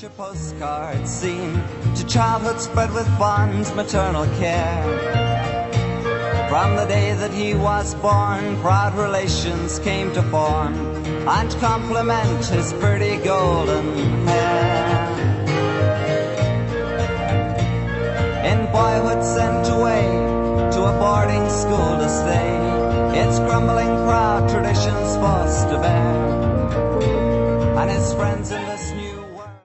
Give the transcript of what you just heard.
picture postcards seem to childhood spread with fond maternal care. From the day that he was born, proud relations came to form and compliment his pretty golden hair. In boyhood sent away to a boarding school to stay, its crumbling proud traditions forced to bear, and his friends